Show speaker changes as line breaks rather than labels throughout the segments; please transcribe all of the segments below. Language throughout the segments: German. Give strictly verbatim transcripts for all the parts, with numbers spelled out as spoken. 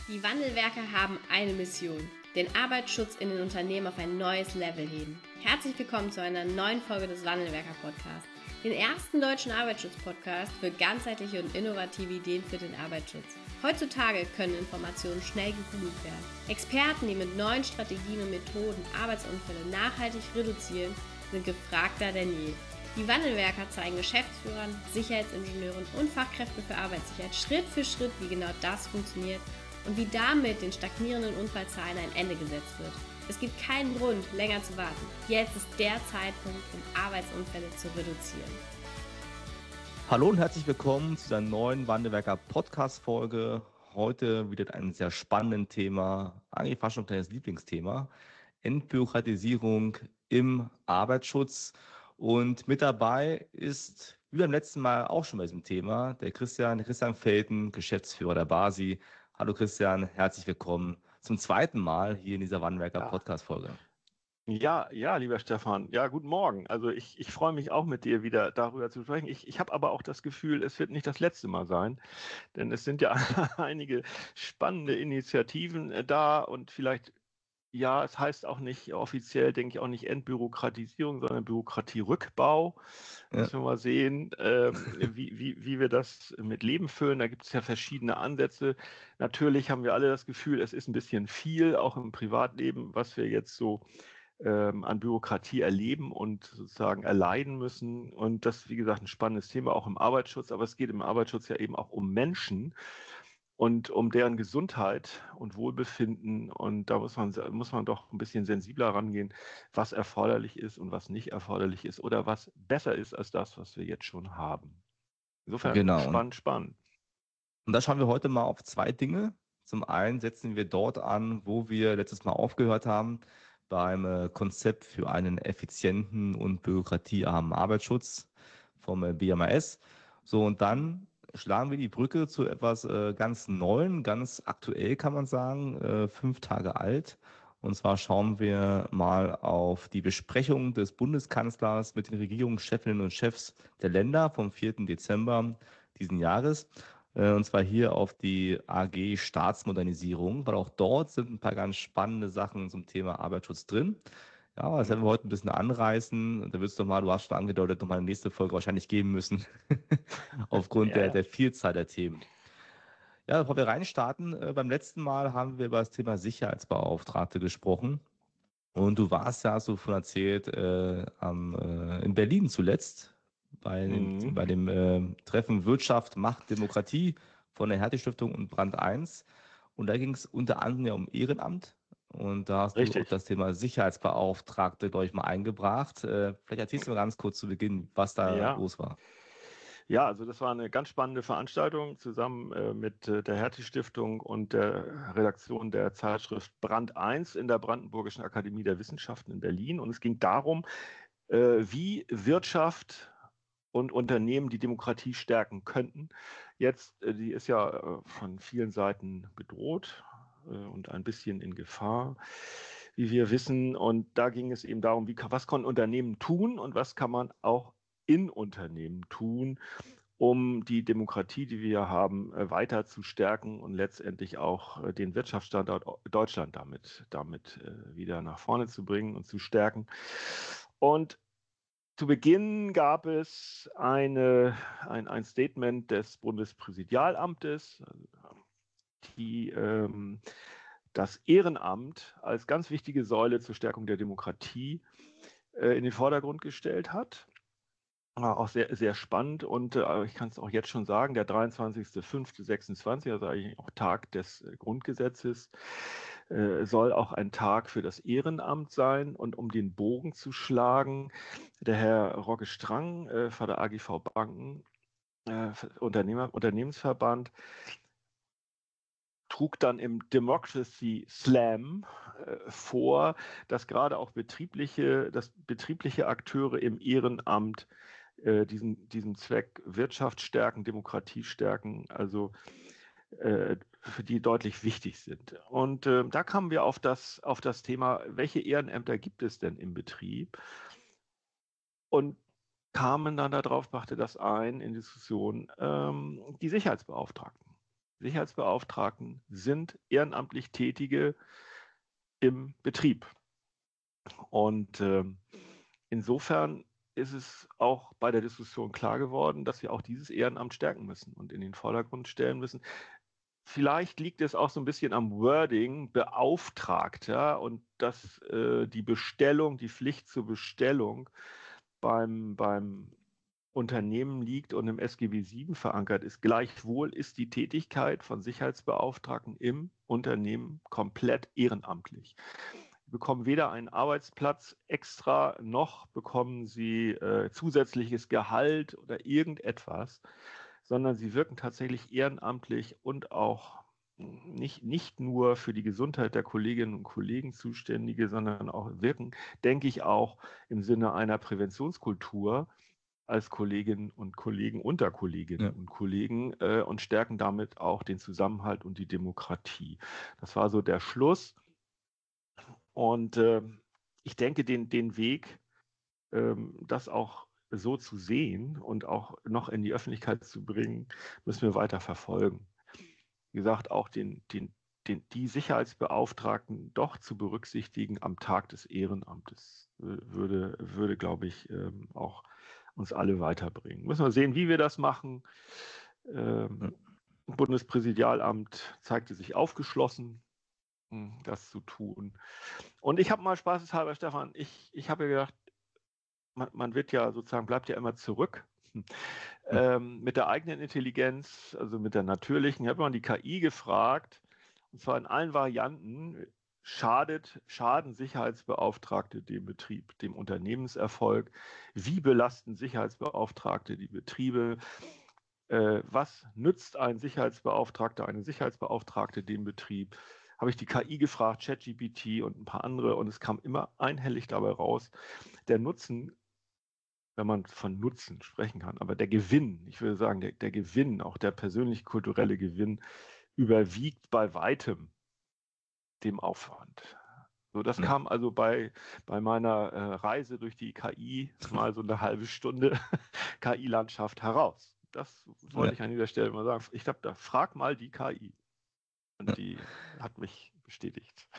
Die Wandelwerker haben eine Mission: den Arbeitsschutz in den Unternehmen auf ein neues Level heben. Herzlich willkommen zu einer neuen Folge des Wandelwerker-Podcasts, den ersten deutschen Arbeitsschutz-Podcast für ganzheitliche und innovative Ideen für den Arbeitsschutz. Heutzutage können Informationen schnell gegoogelt werden. Experten, die mit neuen Strategien und Methoden Arbeitsunfälle nachhaltig reduzieren, sind gefragter denn je. Die Wandelwerker zeigen Geschäftsführern, Sicherheitsingenieuren und Fachkräften für Arbeitssicherheit Schritt für Schritt, wie genau das funktioniert und wie damit den stagnierenden Unfallzahlen ein Ende gesetzt wird. Es gibt keinen Grund, länger zu warten. Jetzt ist der Zeitpunkt, um Arbeitsunfälle zu reduzieren.
Hallo und herzlich willkommen zu der neuen Wandelwerker Podcast-Folge. Heute wieder ein sehr spannendes Thema, eigentlich fast schon ein kleines Lieblingsthema: Entbürokratisierung im Arbeitsschutz. Und mit dabei ist, wie beim letzten Mal auch schon bei diesem Thema, der Christian, Christian Felten, Geschäftsführer der BASI. Hallo Christian, herzlich willkommen zum zweiten Mal hier in dieser Wandelwerker
Ja.
Podcast-Folge.
Ja, ja, lieber Stefan. Ja, guten Morgen. Also ich, ich freue mich auch mit dir wieder darüber zu sprechen. Ich, ich habe aber auch das Gefühl, es wird nicht das letzte Mal sein, denn es sind ja einige spannende Initiativen äh, da und vielleicht, ja, es heißt auch nicht offiziell, denke ich auch nicht Entbürokratisierung, sondern Bürokratierückbau.
Ja.
Müssen wir mal sehen, ähm, wie, wie, wie wir das mit Leben füllen. Da gibt es ja verschiedene Ansätze. Natürlich haben wir alle das Gefühl, es ist ein bisschen viel, auch im Privatleben, was wir jetzt so ähm, an Bürokratie erleben und sozusagen erleiden müssen. Und das ist, wie gesagt, ein spannendes Thema, auch im Arbeitsschutz. Aber es geht im Arbeitsschutz ja eben auch um Menschen und um deren Gesundheit und Wohlbefinden. Und da muss man, muss man doch ein bisschen sensibler rangehen, was erforderlich ist und was nicht erforderlich ist oder was besser ist als das, was wir jetzt schon haben. Insofern
Genau.
spannend, spannend.
Und da schauen wir heute mal auf zwei Dinge. Zum einen setzen wir dort an, wo wir letztes Mal aufgehört haben, beim äh, Konzept für einen effizienten und bürokratiearmen Arbeitsschutz vom äh, B M A S. So, und dann schlagen wir die Brücke zu etwas äh, ganz Neuem, ganz aktuell kann man sagen, äh, fünf Tage alt. Und zwar schauen wir mal auf die Besprechung des Bundeskanzlers mit den Regierungschefinnen und Chefs der Länder vom vierten Dezember diesen Jahres. Und zwar hier auf die A G Staatsmodernisierung, weil auch dort sind ein paar ganz spannende Sachen zum Thema Arbeitsschutz drin. Ja, das werden wir heute ein bisschen anreißen. Da würdest du mal, du hast schon angedeutet, noch mal eine nächste Folge wahrscheinlich geben müssen, aufgrund
Ja,
der,
ja.
der Vielzahl der Themen. Ja, bevor wir reinstarten, äh, beim letzten Mal haben wir über das Thema Sicherheitsbeauftragte gesprochen. Und du warst ja, hast du von erzählt, äh, am, äh, in Berlin zuletzt bei dem,
Mhm.
bei dem äh, Treffen Wirtschaft, Macht, Demokratie von der Hertie-Stiftung und Brand eins. Und da ging es unter anderem ja um Ehrenamt. Und da hast du auch
Richtig.
das Thema Sicherheitsbeauftragte, glaube ich, mal eingebracht. Äh, vielleicht erzählst du mal ganz kurz zu Beginn, was da
Ja.
los war.
Ja, also das war eine ganz spannende Veranstaltung zusammen äh, mit äh, der Hertie-Stiftung und der Redaktion der Zeitschrift Brand eins in der Brandenburgischen Akademie der Wissenschaften in Berlin. Und es ging darum, äh, wie Wirtschaft und Unternehmen die Demokratie stärken könnten. Jetzt, äh, die ist ja äh, von vielen Seiten bedroht äh, und ein bisschen in Gefahr, wie wir wissen. Und da ging es eben darum, wie, was können Unternehmen tun und was kann man auch in Unternehmen tun, um die Demokratie, die wir haben, äh, weiter zu stärken und letztendlich auch äh, den Wirtschaftsstandort Deutschland damit, damit äh, wieder nach vorne zu bringen und zu stärken. Und zu Beginn gab es eine, ein, ein Statement des Bundespräsidialamtes, die ähm, das Ehrenamt als ganz wichtige Säule zur Stärkung der Demokratie äh, in den Vordergrund gestellt hat. War auch sehr, sehr spannend und äh, ich kann es auch jetzt schon sagen, der dreiundzwanzigster fünfter sechsundzwanzig, also eigentlich auch Tag des äh, Grundgesetzes, äh, soll auch ein Tag für das Ehrenamt sein. Und um den Bogen zu schlagen, der Herr Rogge Strang äh, von der A G V Banken, äh, Unternehmer, Unternehmensverband, trug dann im Democracy Slam äh, vor, dass gerade auch betriebliche, dass betriebliche Akteure im Ehrenamt äh, diesen, diesen Zweck Wirtschaft stärken, Demokratie stärken, also äh, für die deutlich wichtig sind. Und äh, da kamen wir auf das, auf das Thema, welche Ehrenämter gibt es denn im Betrieb? Und kamen dann darauf, brachte das ein in Diskussion, ähm, die Sicherheitsbeauftragten. Sicherheitsbeauftragten sind ehrenamtlich Tätige im Betrieb. Und äh, insofern ist es auch bei der Diskussion klar geworden, dass wir auch dieses Ehrenamt stärken müssen und in den Vordergrund stellen müssen. Vielleicht liegt es auch so ein bisschen am Wording Beauftragter und dass äh, die Bestellung, die Pflicht zur Bestellung beim, beim Unternehmen liegt und im S G B sieben verankert ist. Gleichwohl ist die Tätigkeit von Sicherheitsbeauftragten im Unternehmen komplett ehrenamtlich. Sie bekommen weder einen Arbeitsplatz extra, noch bekommen sie äh, zusätzliches Gehalt oder irgendetwas, sondern sie wirken tatsächlich ehrenamtlich und auch nicht, nicht nur für die Gesundheit der Kolleginnen und Kollegen Zuständige, sondern auch wirken, denke ich, auch im Sinne einer Präventionskultur als Kolleginnen und Kollegen unter Kolleginnen ja. und Kollegen äh, und stärken damit auch den Zusammenhalt und die Demokratie. Das war so der Schluss. Und äh, ich denke, den, den Weg, ähm, das auch so zu sehen und auch noch in die Öffentlichkeit zu bringen, müssen wir weiter verfolgen. Wie gesagt, auch den, den, den, die Sicherheitsbeauftragten doch zu berücksichtigen am Tag des Ehrenamtes würde, würde glaube ich, ähm, auch uns alle weiterbringen. Müssen wir sehen, wie wir das machen. Ähm, ja. Bundespräsidialamt zeigte sich aufgeschlossen, das zu tun. Und ich habe mal spaßeshalber, Stefan, ich, ich habe ja gedacht, man, man wird ja sozusagen, bleibt ja immer zurück. Hm. Ähm, mit der eigenen Intelligenz, also mit der natürlichen, ich habe mal die K I gefragt, und zwar in allen Varianten, schadet, schaden Sicherheitsbeauftragte dem Betrieb, dem Unternehmenserfolg? Wie belasten Sicherheitsbeauftragte die Betriebe? Äh, was nützt ein Sicherheitsbeauftragter, eine Sicherheitsbeauftragte dem Betrieb? Habe ich die K I gefragt, ChatGPT und ein paar andere, und es kam immer einhellig dabei raus, der Nutzen, wenn man von Nutzen sprechen kann, aber der Gewinn, ich würde sagen, der, der Gewinn, auch der persönlich-kulturelle Gewinn, überwiegt bei weitem dem Aufwand. So, das ja. kam also bei, bei meiner äh, Reise durch die K I mal so eine halbe Stunde K I-Landschaft heraus. Das wollte ja. ich an dieser Stelle mal sagen. Ich glaube, da frag mal die K I. Und ja. die hat mich bestätigt.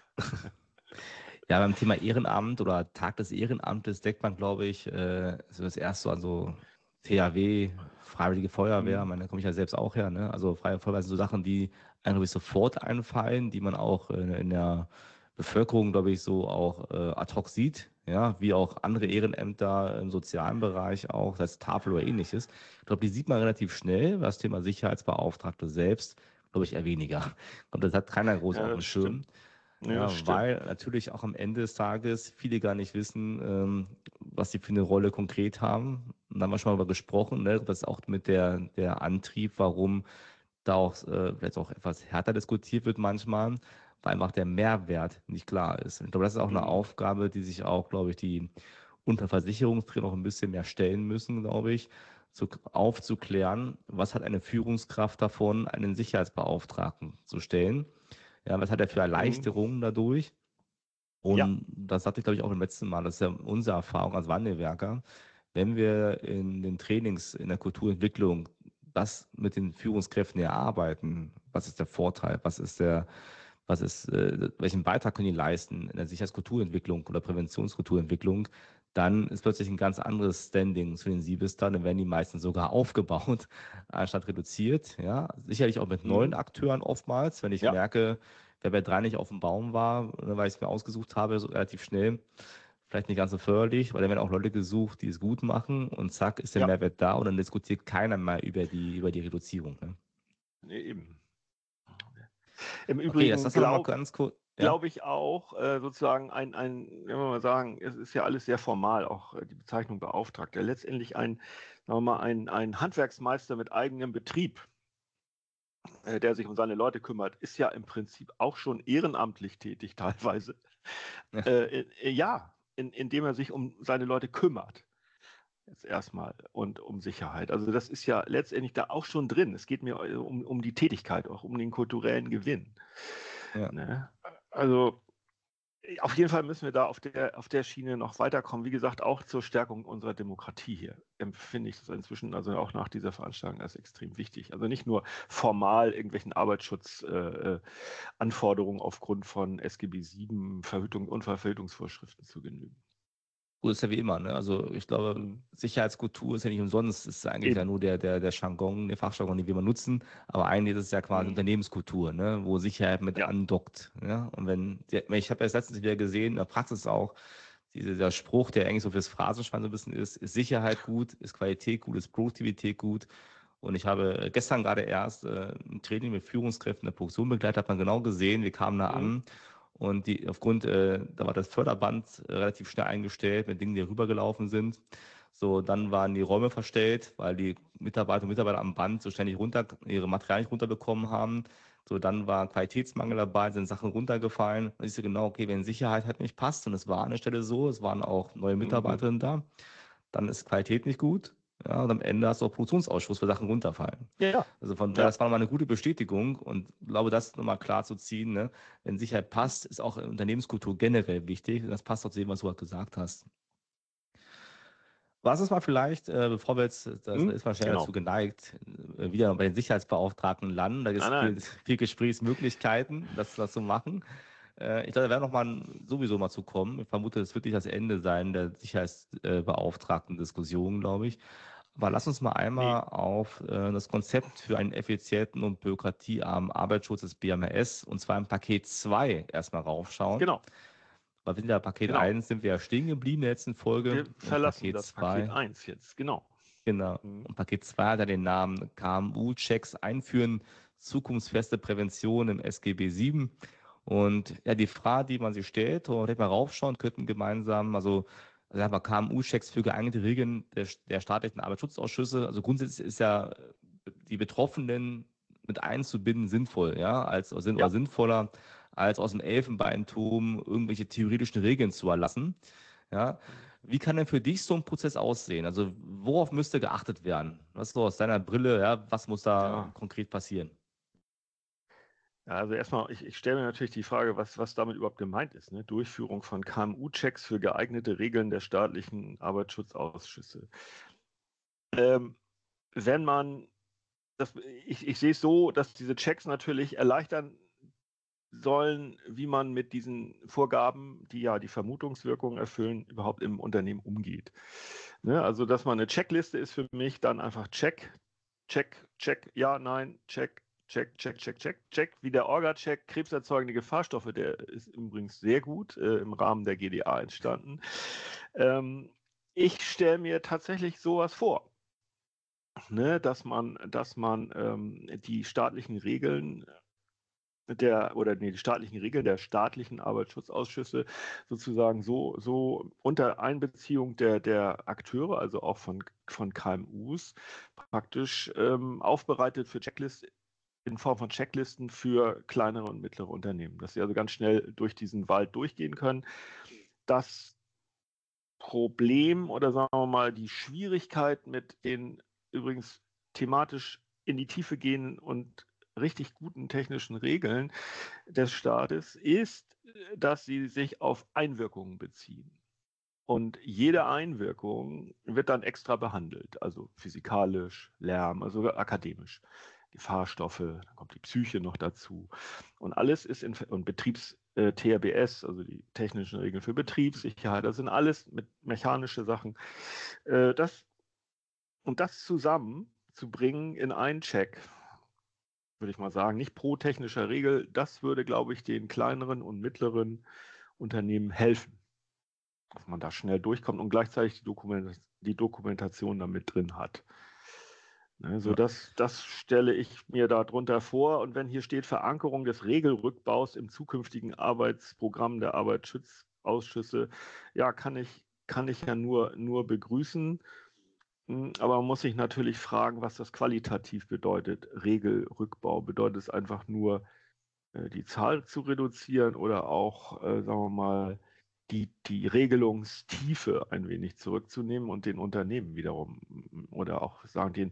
Ja, beim Thema Ehrenamt oder Tag des Ehrenamtes denkt man, glaube ich, äh, so das erste so an so T H W, Freiwillige Feuerwehr, mhm. da komme ich ja selbst auch her, ne? Also Freiwillige Feuerwehr sind so Sachen, die einem, glaube ich, sofort einfallen, die man auch in, in der Bevölkerung, glaube ich, so auch äh, ad hoc sieht, ja, wie auch andere Ehrenämter im sozialen Bereich auch, das heißt Tafel oder ähnliches. Ich glaube, die sieht man relativ schnell, das Thema Sicherheitsbeauftragte selbst, glaube ich, eher weniger. Und das hat keiner groß ja, auf dem Schirm. Ja, ja, weil natürlich auch am Ende des Tages viele gar nicht wissen, ähm, was sie für eine Rolle konkret haben. Und da haben wir schon mal darüber gesprochen, ne? Das ist auch mit der, der Antrieb, warum da auch äh, vielleicht auch etwas härter diskutiert wird manchmal, weil einfach der Mehrwert nicht klar ist. Ich glaube, das ist auch eine mhm. Aufgabe, die sich auch, glaube ich, die Unterversicherungsträger noch ein bisschen mehr stellen müssen, glaube ich, zu, aufzuklären, was hat eine Führungskraft davon, einen Sicherheitsbeauftragten zu stellen. Ja, was hat er für Erleichterungen mhm. dadurch? Und ja. das hatte ich, glaube ich, auch beim letzten Mal. Das ist ja unsere Erfahrung als Wandelwerker. Wenn wir in den Trainings, in der Kulturentwicklung das mit den Führungskräften erarbeiten, was ist der Vorteil, was ist der, was ist, äh, welchen Beitrag können die leisten in der Sicherheitskulturentwicklung oder Präventionskulturentwicklung, dann ist plötzlich ein ganz anderes Standing zu den Siebestern, dann werden die meisten sogar aufgebaut, anstatt reduziert. Ja, sicherlich auch mit mhm. neuen Akteuren oftmals, wenn ich ja. merke, wer bei drei nicht auf dem Baum war, weil ich es mir ausgesucht habe, so relativ schnell, vielleicht nicht ganz so förderlich, weil dann werden auch Leute gesucht, die es gut machen und zack, ist der ja. Mehrwert da und dann diskutiert keiner mehr über die, über die Reduzierung. Ne?
Nee, eben. Im Übrigen
okay, glaube cool. ja.
glaub ich auch, äh, sozusagen ein, ein, wenn wir mal sagen, es ist ja alles sehr formal, auch äh, die Bezeichnung Beauftragter. Letztendlich ein, sagen wir mal, ein, ein Handwerksmeister mit eigenem Betrieb, äh, der sich um seine Leute kümmert, ist ja im Prinzip auch schon ehrenamtlich tätig teilweise. Ja, äh, äh, ja in, indem er sich um seine Leute kümmert. Jetzt erstmal und um Sicherheit. Also das ist ja letztendlich da auch schon drin. Es geht mir um, um die Tätigkeit, auch um den kulturellen Gewinn. Ja. Ne? Also auf jeden Fall müssen wir da auf der, auf der Schiene noch weiterkommen. Wie gesagt, auch zur Stärkung unserer Demokratie hier empfinde ich das inzwischen, also auch nach dieser Veranstaltung, als extrem wichtig. Also nicht nur formal irgendwelchen Arbeitsschutzanforderungen äh, aufgrund von S G B sieben Verhütung, Unfallverhütungsvorschriften zu genügen.
Gut, ist ja wie immer, ne? Also ich glaube, Sicherheitskultur ist ja nicht umsonst, ist eigentlich ja
Eben.
nur der, der, der Jargon, der Fachjargon, den wir immer nutzen. Aber eigentlich ist es ja quasi
Mhm.
Unternehmenskultur, ne? Wo Sicherheit mit
Ja.
andockt. Ja? Und wenn, ich habe ja letztens wieder gesehen, in der Praxis auch, diese, der Spruch, der eigentlich so fürs Phrasenschwein so ein bisschen ist, ist Sicherheit gut, ist Qualität gut, ist Produktivität gut. Und ich habe gestern gerade erst äh, ein Training mit Führungskräften der Produktion begleitet, hat man genau gesehen, wir kamen da
Mhm.
an und die aufgrund, äh, da war das Förderband äh, relativ schnell eingestellt mit Dingen, die rübergelaufen sind. So, dann waren die Räume verstellt, weil die Mitarbeiter und Mitarbeiter am Band so ständig runter, ihre Materialien nicht runterbekommen haben. So, dann war Qualitätsmangel dabei, sind Sachen runtergefallen. Und ich so genau, okay, wenn Sicherheit halt nicht passt, und es war an der Stelle so, es waren auch neue
Mhm.
Mitarbeiterinnen da, dann ist Qualität nicht gut. Ja, und am Ende hast du auch Produktionsausschuss, wo Sachen runterfallen.
Ja.
Also von daher,
Ja.
das war nochmal eine gute Bestätigung und ich glaube, das nochmal klar zu ziehen, ne? Wenn Sicherheit passt, ist auch Unternehmenskultur generell wichtig. Und das passt auch zu dem, was du gerade gesagt hast. Was ist mal vielleicht, äh, bevor wir jetzt, das
Mhm.
ist man schnell
Genau.
dazu geneigt, äh, wieder bei den Sicherheitsbeauftragten landen. Da gibt es
Nein,
viel,
nein.
viel Gesprächsmöglichkeiten, das, das zu machen. Äh, ich glaube, da werden noch mal sowieso mal zu kommen. Ich vermute, das wird nicht das Ende sein der Sicherheitsbeauftragten-Diskussion, glaube ich. Aber lass uns mal
Nee.
einmal auf äh, das Konzept für einen effizienten und bürokratiearmen Arbeitsschutz des B M R S und zwar im Paket zwei erstmal raufschauen.
Genau.
Weil wir sind ja Paket
Genau.
eins sind wir ja stehen geblieben in der letzten Folge
Wir
und
verlassen
Paket
das Paket
zwei.
eins jetzt. Genau.
Genau.
Mhm.
Und Paket zwei hat ja den Namen K M U-Checks einführen, zukunftsfeste Prävention im S G B sieben. Und ja, die Frage, die man sich stellt, und vielleicht mal raufschauen könnten gemeinsam, also sagen wir K M U-Checks für geeignete Regeln der, der staatlichen Arbeitsschutzausschüsse. Also grundsätzlich ist ja die Betroffenen mit einzubinden sinnvoll, ja, als oder
Ja.
sinnvoller, als aus dem Elfenbeinturm irgendwelche theoretischen Regeln zu erlassen. Ja. Wie kann denn für dich so ein Prozess aussehen? Also worauf müsste geachtet werden? Was so aus deiner Brille, ja, was muss da
Ja.
konkret passieren?
Ja, also erstmal, ich, ich stelle mir natürlich die Frage, was, was damit überhaupt gemeint ist. Ne? Durchführung von K M U-Checks für geeignete Regeln der staatlichen Arbeitsschutzausschüsse. Ähm, wenn man, das, ich, ich sehe es so, dass diese Checks natürlich erleichtern sollen, wie man mit diesen Vorgaben, die ja die Vermutungswirkung erfüllen, überhaupt im Unternehmen umgeht. Ne? Also, dass man eine Checkliste ist für mich dann einfach Check, Check, Check, ja, nein, Check, Check, Check, Check, Check, Check, wie der Orga-Check, krebserzeugende Gefahrstoffe, der ist übrigens sehr gut äh, im Rahmen der G D A entstanden. Ähm, ich stelle mir tatsächlich sowas vor, ne, dass man, dass man ähm, die staatlichen Regeln der oder nee, die staatlichen Regeln der staatlichen Arbeitsschutzausschüsse sozusagen so, so unter Einbeziehung der, der Akteure, also auch von, von K M Us, praktisch ähm, aufbereitet für Checklisten in Form von Checklisten für kleinere und mittlere Unternehmen, dass sie also ganz schnell durch diesen Wald durchgehen können. Das Problem oder sagen wir mal die Schwierigkeit mit den übrigens thematisch in die Tiefe gehenden und richtig guten technischen Regeln des Staates ist, dass sie sich auf Einwirkungen beziehen. Und jede Einwirkung wird dann extra behandelt, also physikalisch, Lärm, also akademisch. Gefahrstoffe, dann kommt die Psyche noch dazu. Und alles ist in und Betriebs-T R B S, also die technischen Regeln für Betriebssicherheit, das sind alles mit mechanische Sachen. Äh, das, und das zusammen zu bringen in einen Check, würde ich mal sagen, nicht pro technischer Regel, das würde, glaube ich, den kleineren und mittleren Unternehmen helfen, dass man da schnell durchkommt und gleichzeitig die, Dokument die Dokumentation da mit drin hat. Ne, so das, das stelle ich mir darunter vor. Und wenn hier steht Verankerung des Regelrückbaus im zukünftigen Arbeitsprogramm der Arbeitsschutzausschüsse, ja, kann ich, kann ich ja nur, nur begrüßen. Aber man muss sich natürlich fragen, was das qualitativ bedeutet. Regelrückbau, bedeutet es einfach nur, äh, die Zahl zu reduzieren oder auch, äh, sagen wir mal, die, die Regelungstiefe ein wenig zurückzunehmen und den Unternehmen wiederum oder auch sagen, den,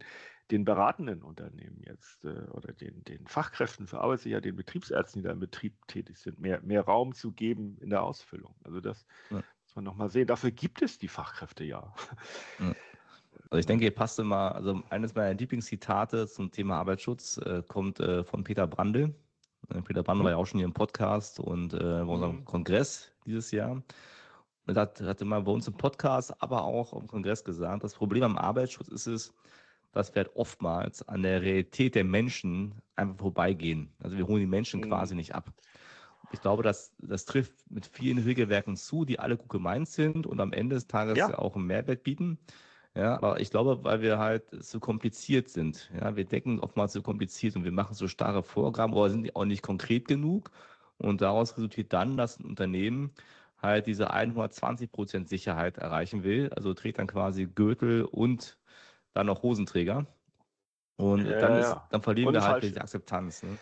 den beratenden Unternehmen jetzt äh, oder den, den Fachkräften für Arbeitssicherheit, den Betriebsärzten, die da im Betrieb tätig sind, mehr, mehr Raum zu geben in der Ausfüllung. Also das
Ja.
muss man nochmal sehen. Dafür gibt es die Fachkräfte ja.
Ja. Also ich denke, hier passt immer, also eines meiner Lieblingszitate zum Thema Arbeitsschutz äh, kommt äh, von Peter Brandl. Äh, Peter Brandl war ja auch schon hier im Podcast und äh, bei unserem
Mhm.
Kongress dieses Jahr. Und er hat, hat immer bei uns im Podcast, aber auch auf dem Kongress gesagt, das Problem am Arbeitsschutz ist es, dass wir halt oftmals an der Realität der Menschen einfach vorbeigehen. Also wir holen die Menschen quasi
Mhm.
nicht ab. Ich glaube, das, das trifft mit vielen Regelwerken zu, die alle gut gemeint sind und am Ende des Tages
Ja.
ja auch einen Mehrwert bieten. Ja, aber ich glaube, weil wir halt so kompliziert sind. Ja, wir denken oftmals so kompliziert und wir machen so starre Vorgaben, aber sind auch nicht konkret genug. Und daraus resultiert dann, dass ein Unternehmen halt diese hundertzwanzig Prozent Sicherheit erreichen will. Also trägt dann quasi Gürtel und dann noch Hosenträger.
Ja,
Und dann
ja,
ist,
ja.
dann verlieren
Und
wir halt
falsch.
die Akzeptanz. Ne?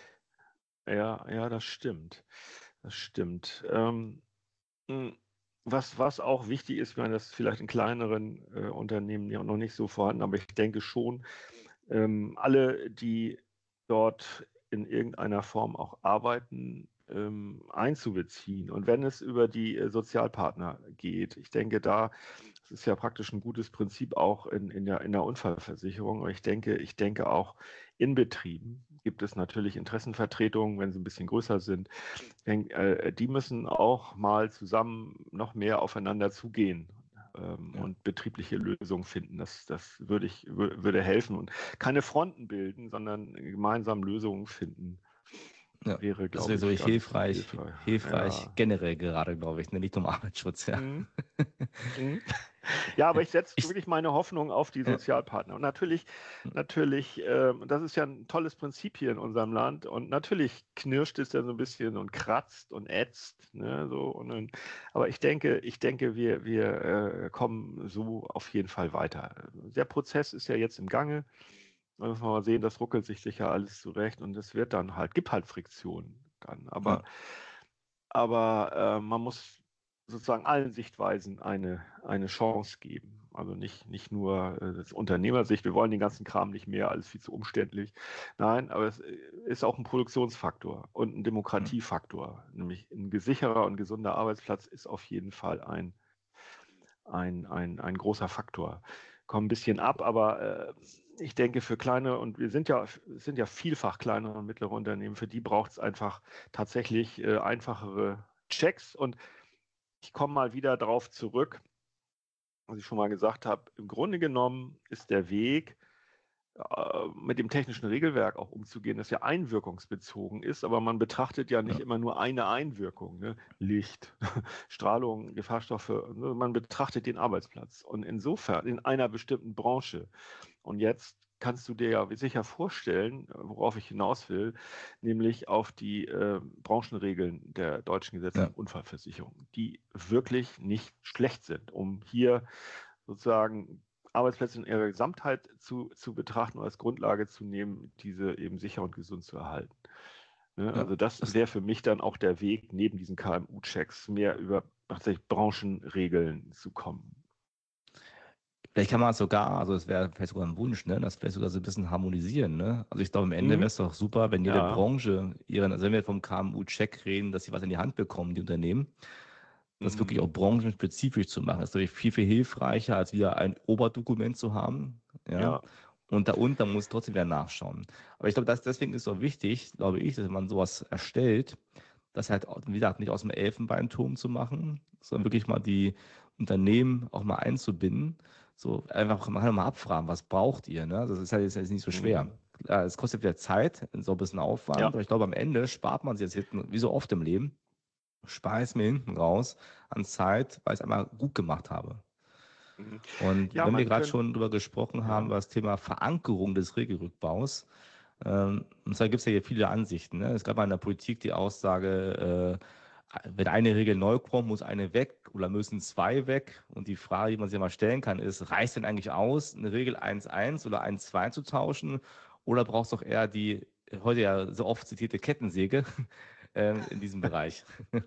Ja, ja, das stimmt. Das stimmt. Ähm, mh, was, was auch wichtig ist, ich meine, das ist vielleicht in kleineren äh, Unternehmen ja noch nicht so vorhanden, aber ich denke schon, ähm, alle, die dort in irgendeiner Form auch arbeiten, ähm, einzubeziehen. Und wenn es über die äh, Sozialpartner geht, ich denke, da das ist ja praktisch ein gutes Prinzip auch in, in der, in der Unfallversicherung. Aber ich denke, ich denke auch in Betrieben gibt es natürlich Interessenvertretungen, wenn sie ein bisschen größer sind. Ich denke, äh, die müssen auch mal zusammen noch mehr aufeinander zugehen ähm,
Ja.
und betriebliche Lösungen finden. Das, das würde, ich, wür- würde helfen und keine Fronten bilden, sondern gemeinsam Lösungen finden,
Ja,
wäre,
das
glaube
wäre so
ich, ganz
hilfreich,
hilfreich.
hilfreich
Ja.
generell gerade, glaube ich, ne? Nicht nur im Arbeitsschutz, ja.
Mhm. Mhm. Ja, aber ich setze
Ich,
wirklich meine Hoffnung auf die
ja,
Sozialpartner. Und natürlich, natürlich, ähm, das ist ja ein tolles Prinzip hier in unserem Land. Und natürlich knirscht es ja so ein bisschen und kratzt und ätzt, ne, so. Und dann, aber ich denke, ich denke, wir, wir äh, kommen so auf jeden Fall weiter. Der Prozess ist ja jetzt im Gange. Da müssen wir mal sehen, das ruckelt sich sicher alles zurecht und es wird dann halt, gibt halt Friktionen dann. Aber,
ja,
aber äh, man muss sozusagen allen Sichtweisen eine, eine Chance geben. Also nicht, nicht nur äh, das Unternehmersicht, wir wollen den ganzen Kram nicht mehr, alles viel zu umständlich. Nein, aber es äh, ist auch ein Produktionsfaktor und ein
ja,
Demokratiefaktor. Nämlich ein sicherer und gesunder Arbeitsplatz ist auf jeden Fall ein, ein, ein, ein großer Faktor. Kommt ein bisschen ab, aber äh, ich denke, für kleine, und wir sind ja, es sind ja vielfach kleine und mittlere Unternehmen, für die braucht es einfach tatsächlich äh, einfachere Checks. Und ich komme mal wieder darauf zurück, was ich schon mal gesagt habe. Im Grunde genommen ist der Weg, äh, mit dem technischen Regelwerk auch umzugehen, das ja einwirkungsbezogen ist, aber man betrachtet ja nicht
ja,
immer nur eine Einwirkung, ne? Licht, Strahlung, Gefahrstoffe, ne? Man betrachtet den Arbeitsplatz und insofern in einer bestimmten Branche. Und jetzt kannst du dir ja sicher vorstellen, worauf ich hinaus will, nämlich auf die äh, Branchenregeln der deutschen
ja.
gesetzlichen Unfallversicherung, die wirklich nicht schlecht sind, um hier sozusagen Arbeitsplätze in ihrer Gesamtheit zu, zu betrachten und als Grundlage zu nehmen, diese eben sicher und gesund zu erhalten. Ne?
Ja.
Also das
Das,
wäre für mich dann auch der Weg, neben diesen K M U-Checks mehr über tatsächlich Branchenregeln zu kommen.
vielleicht kann man es sogar, also es wäre vielleicht sogar ein Wunsch, ne, das vielleicht sogar so ein bisschen harmonisieren, ne? Also ich glaube, am Ende wäre
Mhm.
es doch super, wenn jede
Ja.
Branche ihren, also wenn wir vom K M U-Check reden, dass sie was in die Hand bekommen, die Unternehmen, das wirklich auch
Mhm.
branchenspezifisch zu machen. Das ist natürlich viel, viel hilfreicher, als wieder ein Oberdokument zu haben. Ja.
Ja.
Und da unten muss trotzdem wieder nachschauen. Aber ich glaube, dass deswegen ist es auch wichtig, glaube ich, dass man sowas erstellt, das halt, wie gesagt, nicht aus dem Elfenbeinturm zu machen, sondern wirklich mal die Unternehmen auch mal einzubinden. So einfach, man kann mal abfragen, was braucht ihr? Ne? Das ist halt jetzt nicht so schwer.
Mhm.
Klar, es kostet wieder Zeit, so ein bisschen Aufwand,
Ja.
aber ich glaube, am Ende spart man sich jetzt hinten, wie so oft im Leben, spare es mir hinten raus an Zeit, weil ich es einmal gut gemacht habe.
Mhm.
Und
Ja,
wenn wir
man
gerade
könnte,
schon drüber gesprochen haben,
ja.
über das Thema Verankerung des Regelrückbaus, ähm, und zwar gibt es ja hier viele Ansichten. Ne? Es gab mal in der Politik die Aussage, äh, wenn eine Regel neu kommt, muss eine weg oder müssen zwei weg. Und die Frage, die man sich mal stellen kann, ist, reicht denn eigentlich aus, eine Regel eins Punkt eins oder eins Punkt zwei zu tauschen? Oder brauchst du doch eher die heute ja so oft zitierte Kettensäge ähm, in diesem Bereich?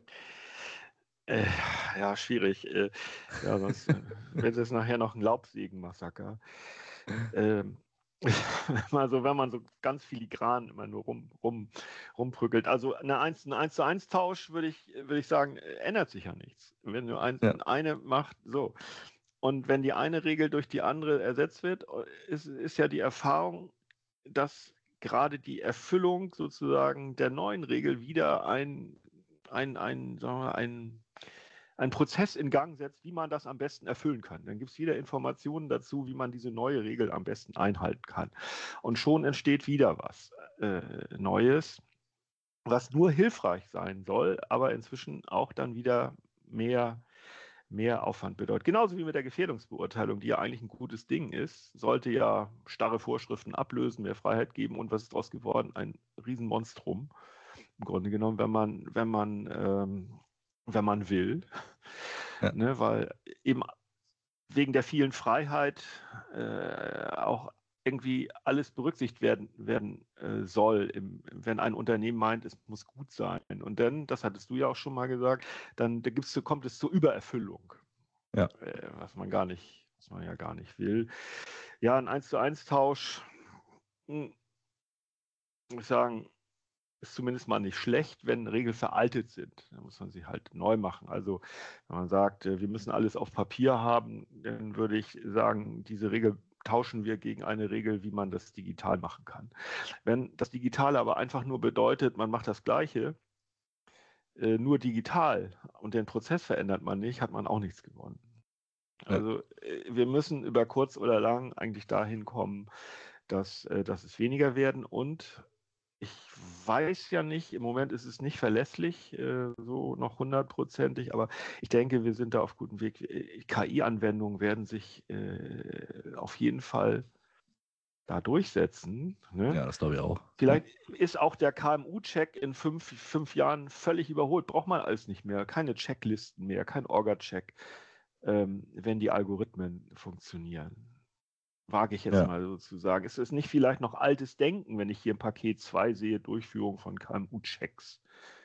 Äh, ja, schwierig. Äh, ja, sonst äh, wird es nachher noch ein Laubsägenmassaker. Ähm, Also wenn man so ganz filigran immer nur rum, rum, rumprügelt. Also eine eins, ein eins zu eins Tausch würde ich, würde ich sagen, ändert sich ja nichts. Wenn nur ein,
Ja,
eine macht, so. Und wenn die eine Regel durch die andere ersetzt wird, ist, ist ja die Erfahrung, dass gerade die Erfüllung sozusagen der neuen Regel wieder ein, ein, ein, sagen wir, ein einen Prozess in Gang setzt, wie man das am besten erfüllen kann. Dann gibt es wieder Informationen dazu, wie man diese neue Regel am besten einhalten kann. Und schon entsteht wieder was äh, Neues, was nur hilfreich sein soll, aber inzwischen auch dann wieder mehr, mehr Aufwand bedeutet. Genauso wie mit der Gefährdungsbeurteilung, die ja eigentlich ein gutes Ding ist, sollte ja starre Vorschriften ablösen, mehr Freiheit geben. Und was ist daraus geworden? Ein Riesenmonstrum. Im Grunde genommen, wenn man, wenn man, ähm, wenn man will.
ja,
Ne, weil eben wegen der vielen Freiheit äh, auch irgendwie alles berücksichtigt werden, werden äh, soll, im, wenn ein Unternehmen meint, es muss gut sein. Und dann, das hattest du ja auch schon mal gesagt, dann da gibt's, kommt es zur Übererfüllung,
ja.
äh, was man gar nicht, was man ja gar nicht will. Ja, ein eins zu eins Tausch, hm, muss ich sagen, ist zumindest mal nicht schlecht, wenn Regeln veraltet sind. Da muss man sie halt neu machen. Also wenn man sagt, äh, wir müssen alles auf Papier haben, dann würde ich sagen, diese Regel tauschen wir gegen eine Regel, wie man das digital machen kann. Wenn das Digitale aber einfach nur bedeutet, man macht das Gleiche, äh, nur digital und den Prozess verändert man nicht, hat man auch nichts gewonnen.
Ja.
Also äh, wir müssen über kurz oder lang eigentlich dahin kommen, dass, äh, dass es weniger werden und ich weiß ja nicht, im Moment ist es nicht verlässlich, äh, so noch hundertprozentig, aber ich denke, wir sind da auf gutem Weg. Äh, K I-Anwendungen werden sich äh, auf jeden Fall da durchsetzen. Ne?
Ja, das glaube ich auch. Ja.
Vielleicht ist auch der K M U-Check in fünf, fünf Jahren völlig überholt. Braucht man alles nicht mehr. Keine Checklisten mehr, kein Orga-Check, ähm, wenn die Algorithmen funktionieren. Wage ich jetzt
Ja.
mal sozusagen. Es ist nicht vielleicht noch altes Denken, wenn ich hier im Paket zwei sehe, Durchführung von K M U-Checks.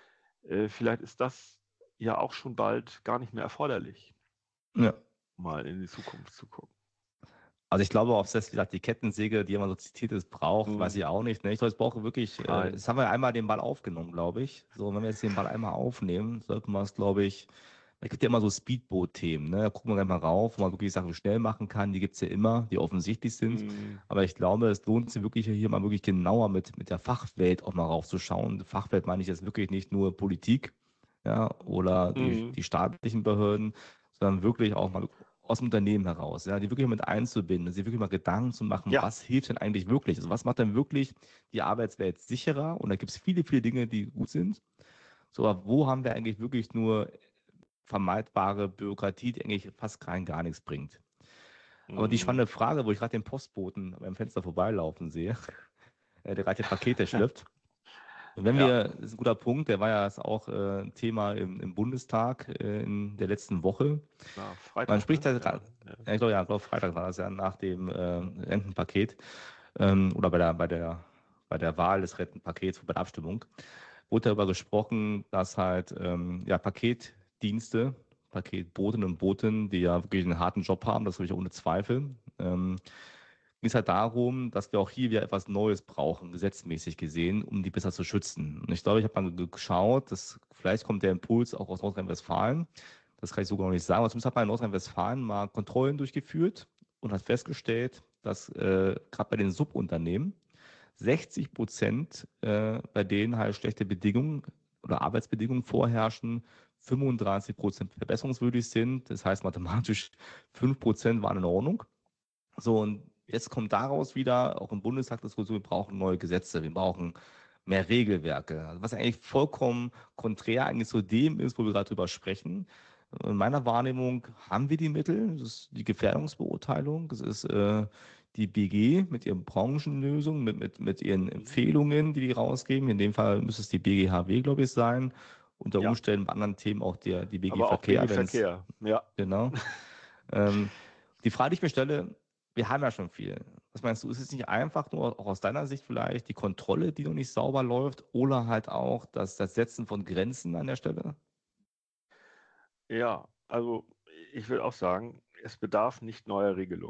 Äh, vielleicht ist das ja auch schon bald gar nicht mehr erforderlich,
Ja.
mal in die Zukunft zu gucken.
Also ich glaube, ob es jetzt vielleicht die Kettensäge, die immer so zitiert ist, braucht, weiß
Hm.
ich auch nicht. Ne? Ich glaube, es braucht wirklich, äh,
Nein.
jetzt haben wir einmal den Ball aufgenommen, glaube ich. So, wenn wir jetzt den Ball einmal aufnehmen, sollten wir es, glaube ich, es gibt ja immer so Speedboot-Themen, ne? Da gucken wir gleich mal rauf, wo man wirklich Sachen schnell machen kann. Die gibt es ja immer, die offensichtlich sind.
Hm.
Aber ich glaube, es lohnt sich wirklich hier mal wirklich genauer mit, mit der Fachwelt auch mal raufzuschauen. Fachwelt meine ich jetzt wirklich nicht nur Politik, ja, oder die,
Hm.
die staatlichen Behörden, sondern wirklich auch mal aus dem Unternehmen heraus, ja, die wirklich mit einzubinden, sich wirklich mal Gedanken zu machen,
Ja.
was hilft denn eigentlich wirklich? Also was macht denn wirklich die Arbeitswelt sicherer? Und da gibt es viele, viele Dinge, die gut sind. So, aber wo haben wir eigentlich wirklich nur vermeidbare Bürokratie, die eigentlich fast rein gar nichts bringt? Aber die
Hm.
spannende Frage, wo ich gerade den Postboten beim Fenster vorbeilaufen sehe, äh, der gerade Pakete schleppt. Und wenn
Ja.
wir, das ist ein guter Punkt, der war ja jetzt auch äh, Thema im, im Bundestag äh, in der letzten Woche.
Na,
Man
Freitag,
spricht
ne?
da
Ja.
gerade,
Ja.
ja, ich glaube, ja, ich glaube, Freitag war das ja nach dem äh, Rentenpaket ähm, oder bei der, bei, der, bei der Wahl des Rentenpakets, bei der Abstimmung, wurde darüber gesprochen, dass halt ähm, ja, Paketdienste, Paketbotinnen und Boten, die ja wirklich einen harten Job haben, das habe ich ohne Zweifel, ähm, ging es halt darum, dass wir auch hier wieder etwas Neues brauchen, gesetzmäßig gesehen, um die besser zu schützen. Und ich glaube, ich habe mal geschaut, dass vielleicht kommt der Impuls auch aus Nordrhein-Westfalen. Das kann ich sogar noch nicht sagen, aber zumindest hat man in Nordrhein-Westfalen mal Kontrollen durchgeführt und hat festgestellt, dass äh, gerade bei den Subunternehmen sechzig Prozent äh, bei denen halt schlechte Bedingungen oder Arbeitsbedingungen vorherrschen, fünfunddreißig Prozent verbesserungswürdig sind. Das heißt mathematisch fünf Prozent waren in Ordnung. So, und jetzt kommt daraus wieder, auch im Bundestag Diskussion, wir brauchen neue Gesetze, wir brauchen mehr Regelwerke. Also was eigentlich vollkommen konträr eigentlich zu dem ist, wo wir gerade drüber sprechen. In meiner Wahrnehmung haben wir die Mittel, das ist die Gefährdungsbeurteilung, das ist äh, die B G mit ihren Branchenlösungen, mit, mit, mit ihren Empfehlungen, die die rausgeben. In dem Fall müsste es die B G H W, glaube ich, sein. Unter
Ja.
Umständen bei anderen Themen auch der, die B G
Aber auch B G
Verkehr, wenn es,
Verkehr. Ja.
genau. Ähm, die Frage, die ich mir stelle, wir haben ja schon viel. Was meinst du, ist es nicht einfach nur, auch aus deiner Sicht vielleicht, die Kontrolle, die noch nicht sauber läuft, oder halt auch das, das Setzen von Grenzen an der Stelle?
Ja, also ich will auch sagen, es bedarf nicht neuer Regelungen.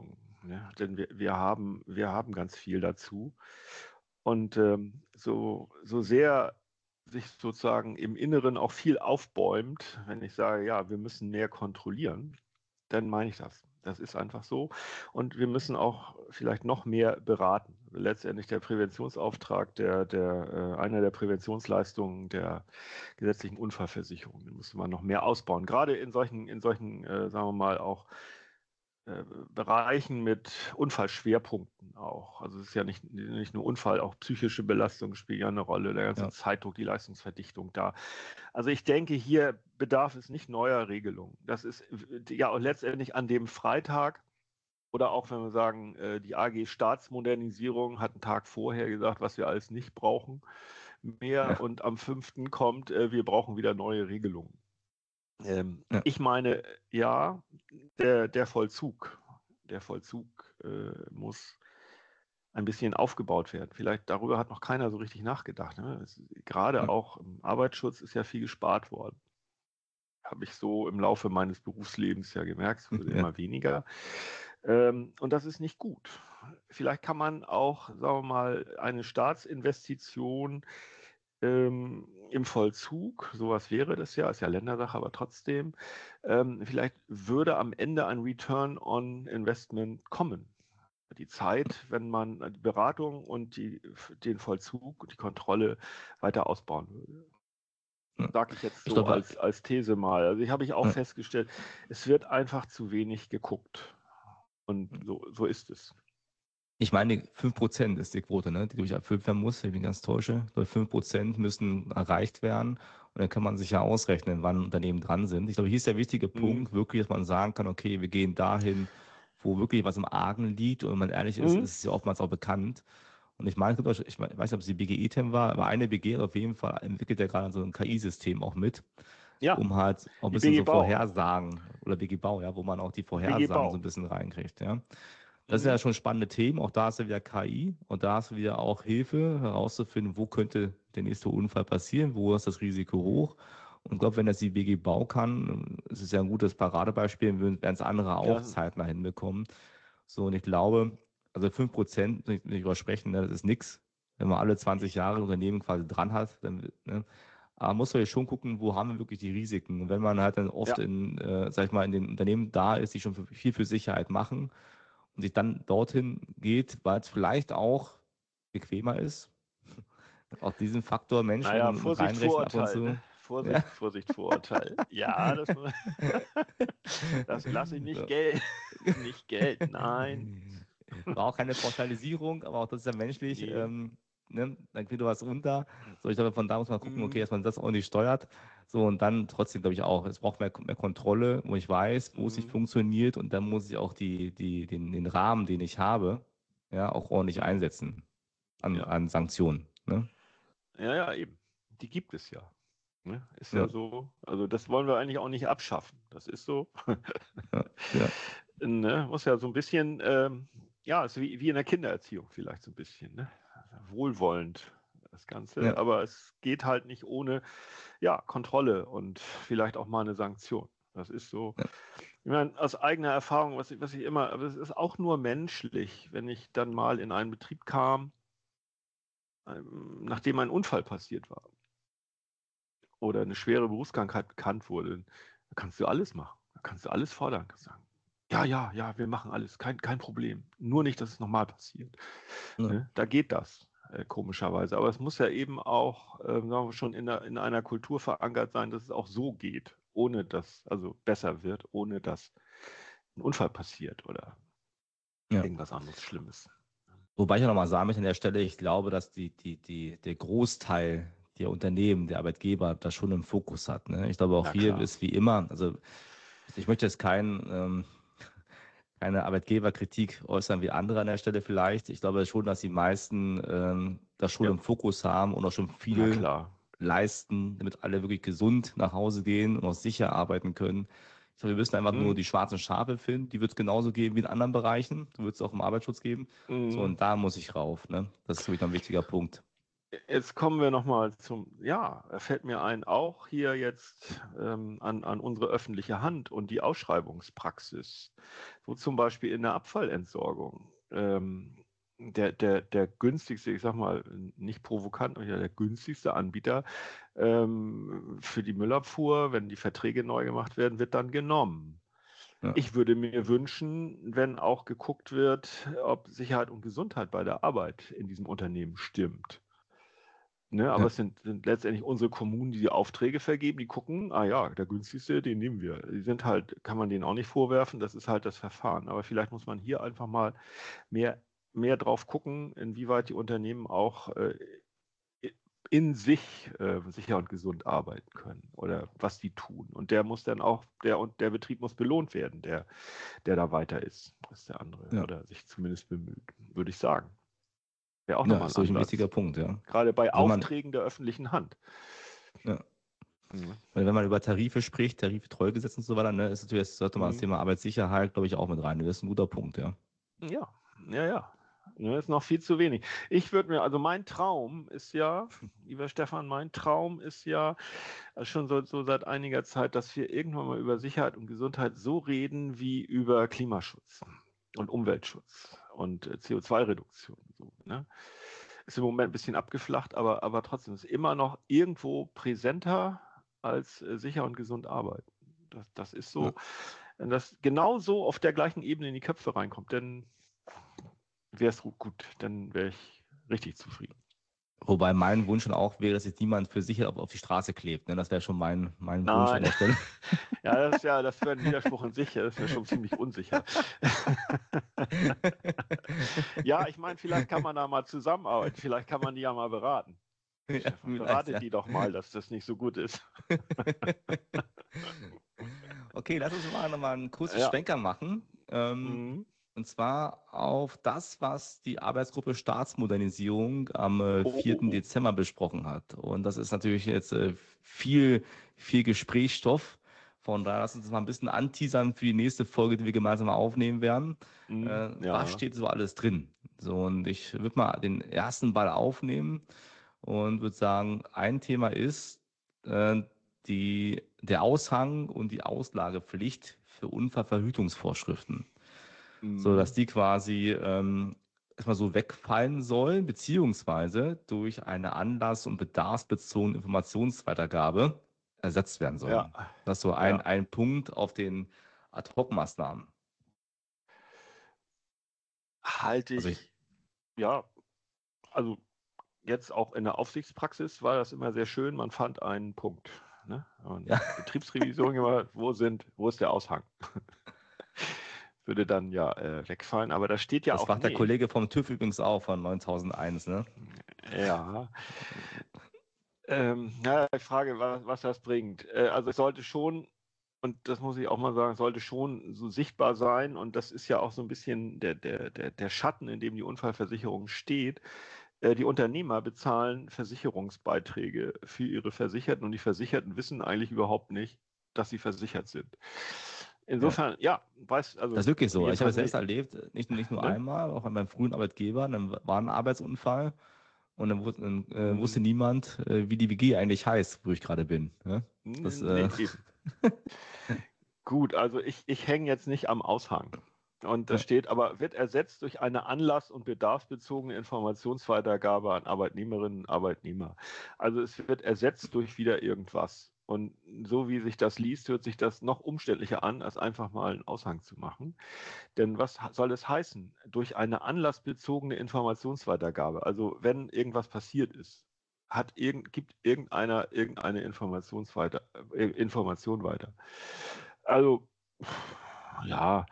Ja, denn wir, wir, haben, wir haben ganz viel dazu. Und ähm, so, so sehr sich sozusagen im Inneren auch viel aufbäumt, wenn ich sage, ja, wir müssen mehr kontrollieren, dann meine ich das. Das ist einfach so. Und wir müssen auch vielleicht noch mehr beraten. Letztendlich der Präventionsauftrag, der, der, äh, einer der Präventionsleistungen der gesetzlichen Unfallversicherung, den müsste man noch mehr ausbauen. Gerade in solchen, in solchen äh, sagen wir mal, auch äh, Bereichen mit Unfallschwerpunkten auch. Also es ist ja nicht, nicht nur Unfall, auch psychische Belastungen spielen ja eine Rolle, der ganze
Ja.
Zeitdruck, die Leistungsverdichtung da. Also ich denke, hier bedarf es nicht neuer Regelungen. Das ist ja auch letztendlich an dem Freitag oder auch wenn wir sagen, äh, die A G Staatsmodernisierung hat einen Tag vorher gesagt, was wir alles nicht brauchen mehr
Ja.
und am fünften kommt, äh, wir brauchen wieder neue Regelungen. Ähm,
Ja.
ich meine, ja, der, der Vollzug, der Vollzug äh, muss ein bisschen aufgebaut werden. Vielleicht darüber hat noch keiner so richtig nachgedacht. Ne? Es, gerade
Ja.
auch im Arbeitsschutz ist ja viel gespart worden. Habe ich so im Laufe meines Berufslebens ja gemerkt, es wurde
Ja.
immer weniger. Ähm, und das ist nicht gut. Vielleicht kann man auch, sagen wir mal, eine Staatsinvestition ähm, im Vollzug, sowas wäre das ja, ist ja Ländersache, aber trotzdem, ähm, vielleicht würde am Ende ein Return on Investment kommen. Die Zeit, wenn man die Beratung und die, den Vollzug und die Kontrolle weiter ausbauen würde.
Ja.
Sage ich jetzt
Ich
so
glaube,
als, als These mal. Also ich habe ich auch
ja.
festgestellt, es wird einfach zu wenig geguckt. Und so, so ist es.
Ich meine, fünf Prozent ist die Quote, ne, die durch erfüllt werden muss, wenn ich mich ganz täusche. Nur fünf Prozent müssen erreicht werden. Und dann kann man sich ja ausrechnen, wann Unternehmen dran sind. Ich glaube, hier ist der wichtige
Mhm.
Punkt wirklich, dass man sagen kann, okay, wir gehen dahin, wo wirklich was im Argen liegt. Und wenn man ehrlich ist,
Mhm.
ist es ja oftmals auch bekannt. Und ich meine, ich weiß nicht, ob es die B G E-Tem war, aber eine B G auf jeden Fall entwickelt ja gerade so ein K I-System auch mit,
Ja,
um halt auch ein
die
bisschen
B G
so
Bau.
Vorhersagen, oder B G Bau, ja, wo man auch die
Die B G
Vorhersagen so
Bau.
ein bisschen reinkriegt, ja. Das sind
Mhm.
ja schon spannende Themen. Auch da hast du wieder K I und da hast du wieder auch Hilfe herauszufinden, wo könnte der nächste Unfall passieren, wo ist das Risiko hoch. Und ich glaube, wenn das die B G Bau kann, es ist ja ein gutes Paradebeispiel, werden es andere auch
Ja,
zeitnah hinbekommen. So, und ich glaube, also fünf Prozent, nicht, nicht übersprechen, ne, das ist nichts. Wenn man alle zwanzig
ich,
Jahre ein Unternehmen quasi dran hat, dann, ne, aber man muss ja schon gucken, wo haben wir wirklich die Risiken. Und wenn man halt dann oft
ja,
in, äh, sag ich mal, in den Unternehmen da ist, die schon viel für Sicherheit machen, und sich dann dorthin geht, weil es vielleicht auch bequemer ist. Auch diesen Faktor
naja,
Menschen
Vorsicht,
reinrechnen ab und
Vorurteil,
zu.
ne?
Ja.
Vorsicht, Vorsicht, Vorurteil. Ja, das, das lasse ich nicht
So.
gelten. Nicht gelten, nein.
War auch keine Pauschalisierung, aber auch das ist ja menschlich.
Nee.
Ähm, ne? Dann kriegt du was runter. So, ich glaube, von da muss man gucken, okay,
Mhm.
dass man das ordentlich steuert. So, und dann trotzdem, glaube ich, auch, es braucht mehr, mehr Kontrolle, wo ich weiß, wo es nicht
Mhm.
funktioniert. Und dann muss ich auch die, die, den, den Rahmen, den ich habe, ja, auch ordentlich
Mhm.
einsetzen an,
Ja.
an Sanktionen. Ne?
Ja, ja, eben. Die gibt es ja. Ne? Ist ja
Ja,
so. Also das wollen wir eigentlich auch nicht abschaffen. Das ist so.
ja, ja,
Ne? Muss ja so ein bisschen, ähm, ja, ist wie, wie in der Kindererziehung vielleicht so ein bisschen, ne? Wohlwollend das Ganze,
ja,
aber es geht halt nicht ohne, ja, Kontrolle und vielleicht auch mal eine Sanktion. Das ist so.
ja,
Ich meine, aus eigener Erfahrung, was ich, was ich immer, aber es ist auch nur menschlich, wenn ich dann mal in einen Betrieb kam, ähm, nachdem ein Unfall passiert war oder eine schwere Berufskrankheit bekannt wurde, da kannst du alles machen. Da kannst du alles fordern. Kannst sagen, ja, ja, ja, wir machen alles, kein, kein Problem. Nur nicht, dass es nochmal passiert.
ja,
Ne? Da geht das, äh, komischerweise. Aber es muss ja eben auch, äh, sagen wir schon, in, der, in einer Kultur verankert sein, dass es auch so geht, ohne dass, also besser wird, ohne dass ein Unfall passiert oder
ja.
irgendwas anderes Schlimmes.
Wobei ich auch nochmal sagen möchte an der Stelle, ich glaube, dass die, die, die, der Großteil der Unternehmen, der Arbeitgeber, das schon im Fokus hat. Ne? Ich glaube, auch
Na
hier
klar.
ist wie immer, also ich möchte jetzt kein, ähm, keine Arbeitgeberkritik äußern wie andere an der Stelle vielleicht. Ich glaube schon, dass die meisten ähm, das schon
Ja,
im Fokus haben und auch schon
na
viel
klar.
leisten, damit alle wirklich gesund nach Hause gehen und auch sicher arbeiten können. Ich glaube, wir müssen einfach nur
Mhm.
die schwarzen Schafe finden. Die wird es genauso geben wie in anderen Bereichen. Die wird es auch im Arbeitsschutz geben. So,
Mhm.
und da muss ich rauf. Ne? Das ist, glaube ich, noch ein wichtiger Punkt.
Jetzt kommen wir nochmal zum, ja, fällt mir ein, auch hier jetzt ähm, an, an unsere öffentliche Hand und die Ausschreibungspraxis, so zum Beispiel in der Abfallentsorgung. Ähm, der, der, der günstigste, ich sag mal, nicht provokant, aber der günstigste Anbieter ähm, für die Müllabfuhr, wenn die Verträge neu gemacht werden, wird dann genommen.
Ja.
Ich würde mir wünschen, wenn auch geguckt wird, ob Sicherheit und Gesundheit bei der Arbeit in diesem Unternehmen stimmt. Ne, aber
Ja.
es sind, sind letztendlich unsere Kommunen, die die Aufträge vergeben, die gucken, ah ja, der günstigste, den nehmen wir. Die sind halt, kann man denen auch nicht vorwerfen, das ist halt das Verfahren. Aber vielleicht muss man hier einfach mal mehr, mehr drauf gucken, inwieweit die Unternehmen auch äh, in sich äh, sicher und gesund arbeiten können oder was die tun. Und der muss dann auch, der und der Betrieb muss belohnt werden, der, der da weiter ist, als der andere
Ja.
oder sich zumindest bemüht, würde ich sagen. Wäre auch
Ja,
nochmal
ist
ein
durch ein
Ansatz.
wichtiger Punkt, ja.
Gerade bei
Also man,
Aufträgen der öffentlichen Hand.
ja.
Mhm.
Weil wenn man über Tarife spricht, Tariftreugesetz und so weiter, ne, ist natürlich, sollte man das
Mhm.
Thema Arbeitssicherheit, glaube ich, auch mit rein. Das ist ein guter Punkt, ja.
Ja, ja, ja. Das ist noch viel zu wenig. Ich würde mir, also mein Traum ist ja, lieber Stefan, mein Traum ist ja äh, schon so, so seit einiger Zeit, dass wir irgendwann mal über Sicherheit und Gesundheit so reden wie über Klimaschutz und Umweltschutz und äh, C O zwei Reduktion. So, ne? Ist im Moment ein bisschen abgeflacht, aber, aber trotzdem ist immer noch irgendwo präsenter als äh, sicher und gesund arbeiten. Das, das ist so,
Ja.
wenn das genau so auf der gleichen Ebene in die Köpfe reinkommt, dann wäre es gut, dann wäre ich richtig zufrieden.
Wobei mein Wunsch dann auch wäre, dass sich niemand für sicher auf, auf die Straße klebt. Ne? Das wäre schon mein, mein Wunsch an
Nein,
der Stelle.
ja, das ist ja, das wäre ein Widerspruch in sich, das wäre schon ziemlich unsicher. Ja, ich meine, vielleicht kann man da mal zusammenarbeiten, vielleicht kann man die ja mal beraten.
Ja,
Stefan,
vielleicht,
beratet
ja.
die doch mal, dass das nicht so gut ist.
Okay, lass uns mal nochmal einen kurzen
Ja.
Schwenker machen. Ähm,
Mhm.
und zwar auf das, was die Arbeitsgruppe Staatsmodernisierung am äh,
Oh, oh,
vierten
oh.
Dezember besprochen hat. Und das ist natürlich jetzt äh, viel, viel Gesprächsstoff. Von daher lass uns das mal ein bisschen anteasern für die nächste Folge, die wir gemeinsam aufnehmen werden.
Mhm.
Äh, Was
Ja.
steht so alles drin? So, und ich würde mal den ersten Ball aufnehmen und würde sagen, ein Thema ist äh, die, der Aushang und die Auslagepflicht für Unfallverhütungsvorschriften, so dass
Mhm.
die quasi ähm, erstmal so wegfallen sollen, beziehungsweise durch eine anlass- und bedarfsbezogene Informationsweitergabe ersetzt werden
Ja.
sollen. Das ist so ein,
Ja.
ein Punkt auf den Ad-Hoc-Maßnahmen.
Halte
Also ich,
ich, ja, also jetzt auch in der Aufsichtspraxis war das immer sehr schön, man fand einen Punkt. Ne? Und
ja,
Betriebsrevision immer, wo sind, wo ist der Aushang? Würde dann ja äh, wegfallen, aber da steht ja
das
auch
macht der
nicht.
Kollege vom TÜV übrigens auch von neuntausendeins, ne?
Ja. Ähm, ja, ich frage, was, was das bringt. Äh, also es sollte schon, und das muss ich auch mal sagen, es sollte schon so sichtbar sein, und das ist ja auch so ein bisschen der, der, der, der Schatten, in dem die Unfallversicherung steht. Äh, die Unternehmer bezahlen Versicherungsbeiträge für ihre Versicherten, und die Versicherten wissen eigentlich überhaupt nicht, dass sie versichert sind.
Ja.
Insofern, ja, weiß,
Das
also
ist wirklich so. Ich habe es
jedenfalls
selbst
nicht,
erlebt, nicht, nicht nur
ne?
einmal, auch an meinem frühen Arbeitgeber. Dann war ein Arbeitsunfall und dann, wus- dann äh, wusste
Hm,
niemand, äh, wie die W G eigentlich heißt, wo ich gerade bin. Ja? Das,
nee,
äh,
eben. Gut, also ich, ich hänge jetzt nicht am Aushang. Und das
ja,
steht aber, wird ersetzt durch eine anlass- und bedarfsbezogene Informationsweitergabe an Arbeitnehmerinnen und Arbeitnehmer. Also es wird ersetzt durch wieder irgendwas. Und so wie sich das liest, hört sich das noch umständlicher an, als einfach mal einen Aushang zu machen. Denn was soll es heißen? Durch eine anlassbezogene Informationsweitergabe. Also wenn irgendwas passiert ist, hat irgend, gibt irgendeiner irgendeine Informationsweiter, äh, Information weiter. Also, ja,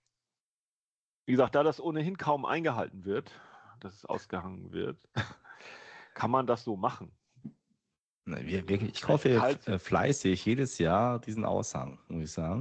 wie gesagt, da das ohnehin kaum eingehalten wird, dass es ausgehangen wird, kann man das so machen.
ne, wir, wir, ich kaufe
Ich
ja f-
halte,
äh, fleißig jedes Jahr diesen Aushang, muss ich sagen.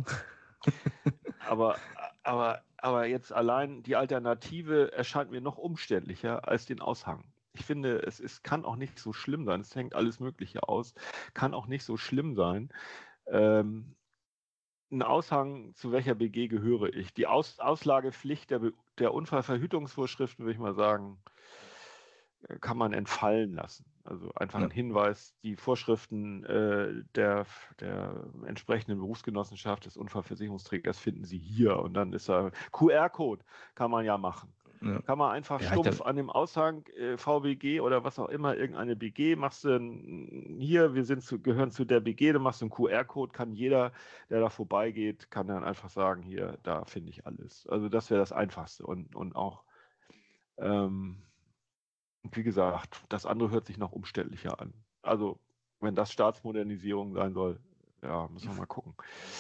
aber, aber, aber jetzt allein die Alternative erscheint mir noch umständlicher als den Aushang. Ich finde, es ist, kann auch nicht so schlimm sein. Es hängt alles Mögliche aus. Kann auch nicht so schlimm sein. Ähm, ein Aushang, zu welcher B G gehöre ich? Die Aus, Auslagepflicht der, Be- der Unfallverhütungsvorschriften, würde ich mal sagen, kann man entfallen lassen. Also einfach
Ja.
ein Hinweis, die Vorschriften äh, der, der entsprechenden Berufsgenossenschaft des Unfallversicherungsträgers finden Sie hier. Und dann ist er, Q R-Code kann man ja machen.
Ja.
Kann man einfach
Ja, ich
stumpf
glaub-
an dem Aushang äh, V B G oder was auch immer, irgendeine B G, machst du ein, hier, wir sind zu, gehören zu der B G, du machst einen Q R-Code, kann jeder, der da vorbeigeht, kann dann einfach sagen, hier, da finde ich alles. Also das wäre das Einfachste und, und auch ähm, und wie gesagt, das andere hört sich noch umständlicher an. Also, wenn das Staatsmodernisierung sein soll, ja, müssen wir mal gucken.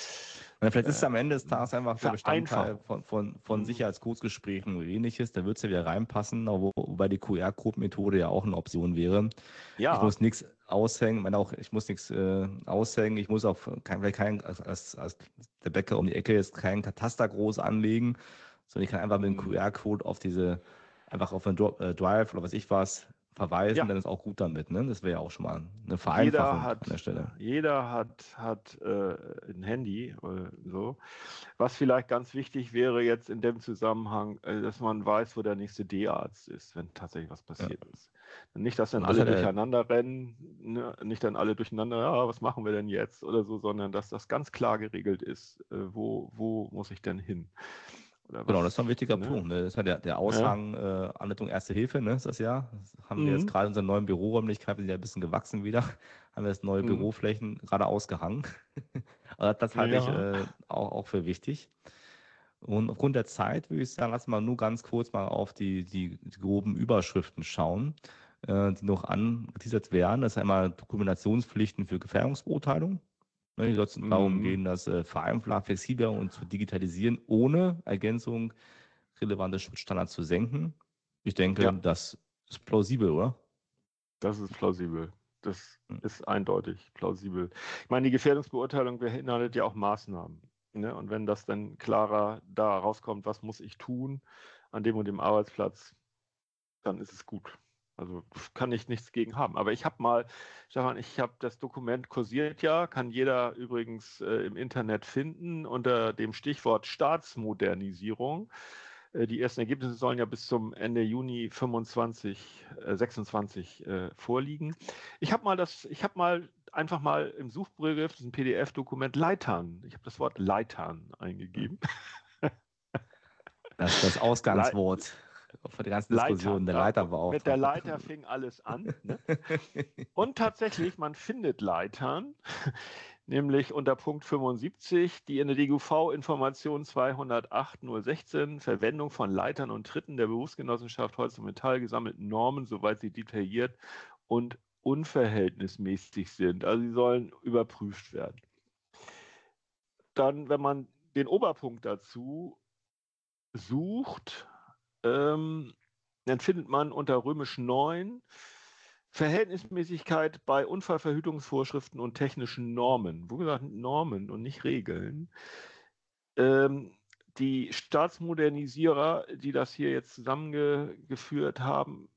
Und vielleicht ist es
Äh,
am Ende des Tages einfach der Bestandteil
Vereinfachung.
von, von, von
Mhm.
Sicherheitskursgesprächen oder ähnliches. Da wird es ja wieder reinpassen, wo, wobei die Q R-Code-Methode ja auch eine Option wäre. Ich
Ja,
muss nichts aushängen, ich meine auch, ich muss nichts äh, aushängen, ich muss auch kein, vielleicht kein, als, als, als der Bäcker um die Ecke jetzt keinen Kataster groß anlegen, sondern ich kann einfach mit dem
Mhm.
Q R-Code auf diese, einfach auf einen Dro- äh, Drive oder was ich was verweisen,
ja.
dann ist auch gut damit. Ne? Das wäre ja auch schon mal eine
Jeder
Vereinfachung an der
hat,
Stelle.
jeder hat, hat äh, ein Handy oder so. Was vielleicht ganz wichtig wäre jetzt in dem Zusammenhang, äh, dass man weiß, wo der nächste D-Arzt ist, wenn tatsächlich was
Ja.
passiert ist. Nicht, dass dann
Und das
alle
hat er,
durcheinander rennen, ne? Nicht dann alle durcheinander, ja, was machen wir denn jetzt oder so, sondern dass das ganz klar geregelt ist, äh, wo, wo muss ich denn hin? Oder
Genau,
was,
das ist ein wichtiger
ne?
Punkt. Ne? Das ist ja der, der
Ja.
Aushang äh, Anleitung Erste Hilfe, ne, ist das ja. Das haben wir jetzt
Mhm.
gerade in unseren neuen Büroräumlichkeiten, die sind ja ein bisschen gewachsen wieder, haben wir jetzt neue
Mhm.
Büroflächen gerade ausgehangen. Aber das halte ich
Ja.
äh, auch, auch für wichtig. Und aufgrund der Zeit würde ich sagen, lass mal nur ganz kurz mal auf die, die, die groben Überschriften schauen, äh, die noch angeteasert werden. Das ist einmal Dokumentationspflichten für Gefährdungsbeurteilung. Ne, die soll es darum
Mhm.
gehen, das äh, vereinfacht, flexibler und zu digitalisieren, ohne Ergänzung relevante Schutzstandards zu senken. Ich denke,
Ja,
das ist plausibel, oder?
das ist plausibel. Das
Hm.
ist eindeutig plausibel. Ich meine, die Gefährdungsbeurteilung beinhaltet ja auch Maßnahmen. Ne? Und wenn das dann klarer da rauskommt, was muss ich tun an dem und dem Arbeitsplatz, dann ist es gut. Also kann ich nichts gegen haben. Aber ich habe mal, Stefan, ich habe das Dokument kursiert ja, kann jeder übrigens äh, im Internet finden unter dem Stichwort Staatsmodernisierung. Äh, die ersten Ergebnisse sollen ja bis zum Ende Juni fünfundzwanzig, äh, sechsundzwanzig äh, vorliegen. Ich habe mal das, ich habe mal einfach mal im Suchbegriff, das ist ein P D F-Dokument, Leitern. Ich habe das Wort Leitern eingegeben.
Das ist das
Le
Ausgangswort für die ganzen Diskussionen.
Leitern.
Der
Da, mit der
Leiterbeauftragte.
Leiter fing alles an. Ne? Und tatsächlich, man findet Leitern, nämlich unter Punkt fünfundsiebzig, die in der D G U V-Information zweihundertacht null sechzehn, Verwendung von Leitern und Tritten der Berufsgenossenschaft Holz und Metall gesammelten Normen, soweit sie detailliert und unverhältnismäßig sind. Also sie sollen überprüft werden. Dann, wenn man den Oberpunkt dazu sucht, ähm, dann findet man unter römisch neun Verhältnismäßigkeit bei Unfallverhütungsvorschriften und technischen Normen. Wo gesagt Normen und nicht Regeln. Ähm, die Staatsmodernisierer, die das hier jetzt zusammengeführt haben,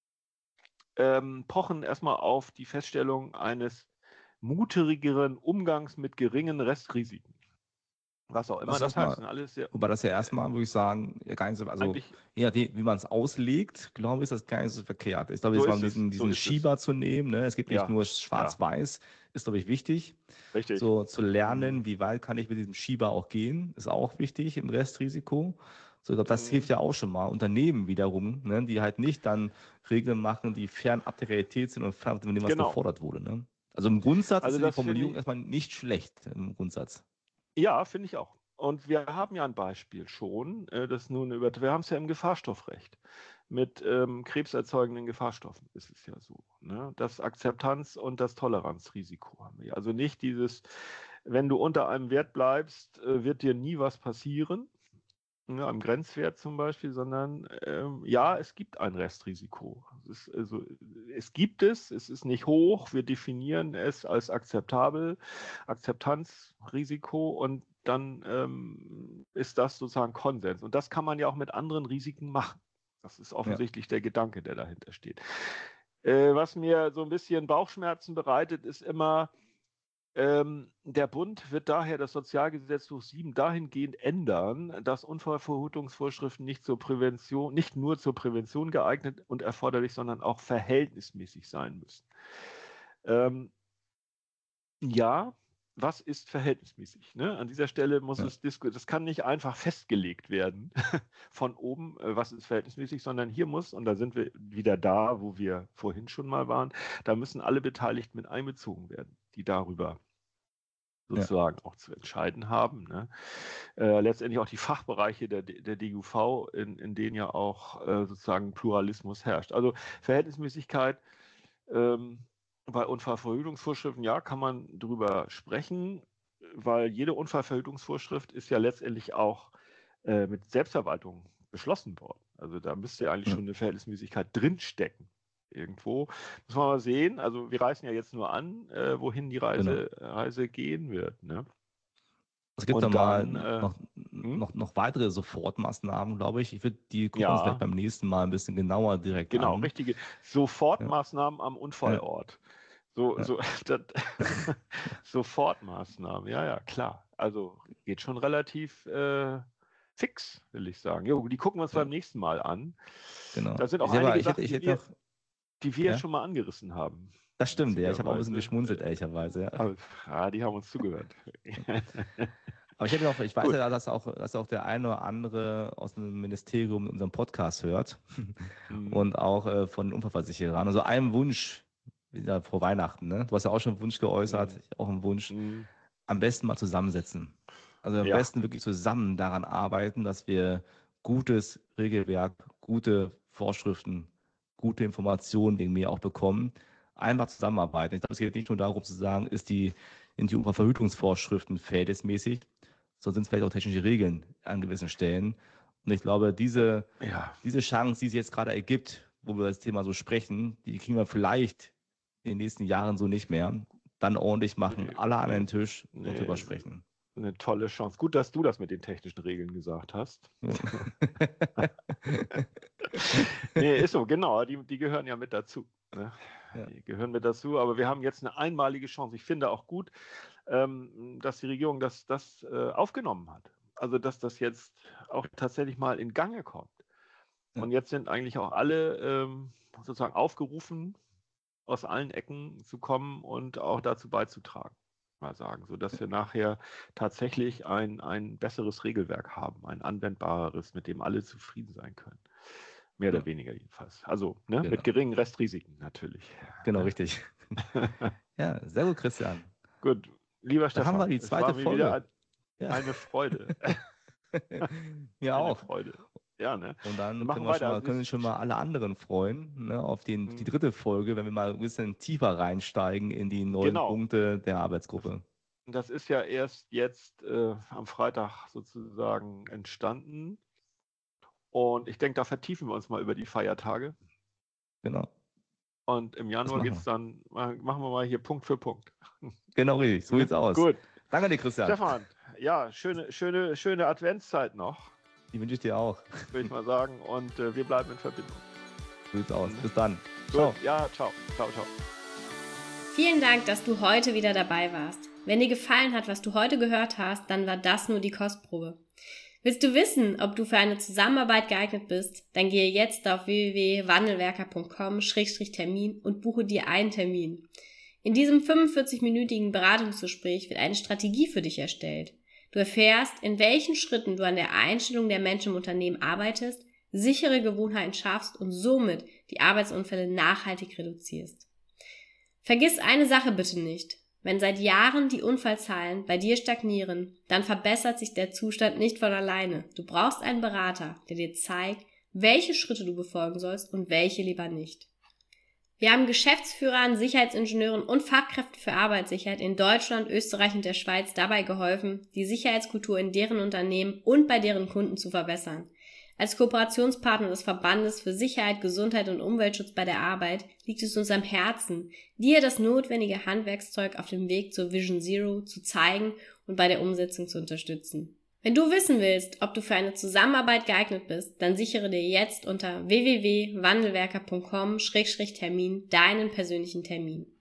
ähm, pochen erstmal auf die Feststellung eines mutigeren Umgangs mit geringen Restrisiken. Was auch immer
Das ist
das heißt,
erstmal,
sind alles sehr,
wobei das ja erstmal, würde ich sagen, ja gar nicht so, also
eigentlich,
je nachdem, wie man es auslegt, glaube ich, ist das gar nicht so verkehrt. Ich glaube,
so
jetzt mal
ist es,
diesen,
so
diesen
ist es.
Schieber zu nehmen, ne? Es gibt nicht
Ja,
nur
ja,
Schwarz-Weiß, ist, glaube ich, wichtig.
richtig.
So zu
Mhm.
lernen, wie weit kann ich mit diesem Schieber auch gehen, ist auch wichtig im Restrisiko. So, ich glaube, das hilft
Mhm.
ja auch schon mal. Unternehmen wiederum, ne, die halt nicht dann Regeln machen, die fernab der Realität sind und fernab von dem, was
Genau.
gefordert wurde. Ne? Also im Grundsatz ist
Also
ja die
das finde
Formulierung
ich,
erstmal nicht schlecht im Grundsatz.
ja, finde ich auch. Und wir haben ja ein Beispiel schon, äh, das nun über, wir haben es ja im Gefahrstoffrecht. Mit ähm, krebserzeugenden Gefahrstoffen ist es ja so. Ne? Das Akzeptanz- und das Toleranzrisiko haben wir. Also nicht dieses, wenn du unter einem Wert bleibst, äh, wird dir nie was passieren, ne, am Grenzwert zum Beispiel, sondern ähm, ja, es gibt ein Restrisiko. Es, ist, also, es gibt es, es ist nicht hoch, wir definieren es als akzeptabel, Akzeptanzrisiko und dann ähm, ist das sozusagen Konsens. Und das kann man ja auch mit anderen Risiken machen. Das ist
Ja.
offensichtlich der Gedanke, der dahinter steht. Äh, was mir so ein bisschen Bauchschmerzen bereitet, ist immer, Ähm, der Bund wird daher das Sozialgesetzbuch sieben dahingehend ändern, dass Unfallverhütungsvorschriften nicht zur Prävention, nicht nur zur Prävention geeignet und erforderlich, sondern auch verhältnismäßig sein müssen. Ähm, ja, was ist verhältnismäßig? Ne? An dieser Stelle muss
Ja.
es diskutiert, das kann nicht einfach festgelegt werden von oben, äh, was ist verhältnismäßig, sondern hier muss, und da sind wir wieder da, wo wir vorhin schon mal waren, da müssen alle Beteiligten mit einbezogen werden, die darüber
Ja.
sozusagen auch zu entscheiden haben. Ne? Äh, letztendlich auch die Fachbereiche der, der D G U V, in, in denen ja auch äh, sozusagen Pluralismus herrscht. Also Verhältnismäßigkeit ähm, bei Unfallverhütungsvorschriften, ja, kann man drüber sprechen, weil jede Unfallverhütungsvorschrift ist ja letztendlich auch äh, mit Selbstverwaltung beschlossen worden. Also da müsste ja eigentlich
Ja.
schon eine Verhältnismäßigkeit drinstecken. Irgendwo. Muss man mal sehen. Also wir reisen ja jetzt nur an, äh, wohin die Reise,
Genau.
Reise gehen wird. Ne?
Es gibt
Und
dann mal
dann, äh,
noch,
hm?
noch, noch weitere Sofortmaßnahmen, glaube ich. Ich würde die gucken wir uns vielleicht
Ja,
beim nächsten Mal ein bisschen genauer direkt
genau,
an.
richtige
Ja,
Sofortmaßnahmen am
ja,
Unfallort. So,
ja.
so, das, Sofortmaßnahmen, ja, ja, klar. Also geht schon relativ äh, fix, will ich sagen. Jo, die gucken wir uns
Ja,
beim nächsten Mal an.
genau.
Da sind auch
Ich, aber
einige
ich hätte,
Sachen,
ich
die
hätte
wir,
noch,
die wir
ja,
schon mal angerissen haben.
das stimmt, ja. Ich habe auch ein bisschen
Witzigerweise.
geschmunzelt, ehrlicherweise, ja.
Aber, ja, die haben uns zugehört.
Aber ich hätte noch, ich weiß
Gut.
ja, dass auch, dass auch der eine oder andere aus dem Ministerium unseren Podcast hört
Mhm.
und auch äh, von den Unfallversicherern. Also ein Wunsch, wieder vor Weihnachten, ne? Du hast ja auch schon einen Wunsch geäußert,
Mhm.
ich auch einen Wunsch.
Mhm.
Am besten mal zusammensetzen. Also am
Ja,
besten wirklich zusammen daran arbeiten, dass wir gutes Regelwerk, gute Vorschriften, gute Informationen wegen mir auch bekommen. Einfach zusammenarbeiten. Ich glaube, es geht nicht nur darum zu sagen, ist die, sind die Unfallverhütungsvorschriften verhältnismäßig, sondern sind es vielleicht auch technische Regeln an gewissen Stellen. Und ich glaube, diese,
ja.
diese Chance, die sich jetzt gerade ergibt, wo wir das Thema so sprechen, die kriegen wir vielleicht in den nächsten Jahren so nicht mehr. Dann ordentlich machen,
Nee,
alle an
nee,
den Tisch und
nee,
drüber sprechen.
eine tolle Chance. Gut, dass du das mit den technischen Regeln gesagt hast. Nee, ist so, genau. Die, die gehören ja mit dazu. Ne?
Ja,
Die gehören mit dazu. Aber wir haben jetzt eine einmalige Chance. Ich finde auch gut, ähm, dass die Regierung das, das äh, aufgenommen hat. Also, dass das jetzt auch tatsächlich mal in Gange kommt.
ja,
Und jetzt sind eigentlich auch alle ähm, sozusagen aufgerufen, aus allen Ecken zu kommen und auch dazu beizutragen, mal sagen, sodass wir nachher tatsächlich ein, ein besseres Regelwerk haben, ein anwendbareres, mit dem alle zufrieden sein können. Mehr
ja,
oder weniger jedenfalls. Also ne,
genau.
mit geringen Restrisiken natürlich.
Genau,
Ne?
richtig. Ja, sehr gut, Christian.
Gut, lieber
Dann haben wir
Stefan,
die
es war
zweite
mir wieder
Folge.
ein,
Ja,
eine Freude.
mir
Eine
auch.
Freude. Ja, ne?
Und
Wir
dann können
machen
wir schon
weiter.
mal,
Also
können
das,
sich schon mal alle anderen freuen, ne, auf den, die
hm,
dritte Folge, wenn wir mal ein bisschen tiefer reinsteigen in die neuen
genau.
Punkte der Arbeitsgruppe.
Das ist ja erst jetzt äh, am Freitag sozusagen entstanden. Und ich denke, da vertiefen wir uns mal über die Feiertage.
Genau,
Und im
das
Januar
machen
geht es
wir.
dann, machen wir mal hier Punkt für Punkt.
Genau, richtig. So
Ne?
sieht's aus.
Gut.
Danke dir, Christian.
Stefan, ja, schöne, schöne, schöne Adventszeit noch,
Die wünsche ich dir auch.
würde ich mal sagen. Und äh, wir bleiben in Verbindung.
So sieht's aus.
Ne?
Bis dann.
Gut,
Ciao.
ja, ciao. Ciao, ciao.
Vielen Dank, dass du heute wieder dabei warst. Wenn dir gefallen hat, was du heute gehört hast, dann war das nur die Kostprobe. Willst du wissen, ob du für eine Zusammenarbeit geeignet bist? Dann gehe jetzt auf w w w punkt wandelwerker punkt com Schrägstrich Termin und buche dir einen Termin. In diesem fünfundvierzig-minütigen Beratungsgespräch wird eine Strategie für dich erstellt. Du erfährst, in welchen Schritten du an der Einstellung der Menschen im Unternehmen arbeitest, sichere Gewohnheiten schaffst und somit die Arbeitsunfälle nachhaltig reduzierst. Vergiss eine Sache bitte nicht. Wenn seit Jahren die Unfallzahlen bei dir stagnieren, dann verbessert sich der Zustand nicht von alleine. Du brauchst einen Berater, der dir zeigt, welche Schritte du befolgen sollst und welche lieber nicht. Wir haben Geschäftsführern, Sicherheitsingenieuren und Fachkräften für Arbeitssicherheit in Deutschland, Österreich und der Schweiz dabei geholfen, die Sicherheitskultur in deren Unternehmen und bei deren Kunden zu verbessern. Als Kooperationspartner des Verbandes für Sicherheit, Gesundheit und Umweltschutz bei der Arbeit liegt es uns am Herzen, dir das notwendige Handwerkszeug auf dem Weg zur Vision Zero zu zeigen und bei der Umsetzung zu unterstützen. Wenn du wissen willst, ob du für eine Zusammenarbeit geeignet bist, dann sichere dir jetzt unter w w w punkt wandelwerker punkt com Schrägstrich Termin deinen persönlichen Termin.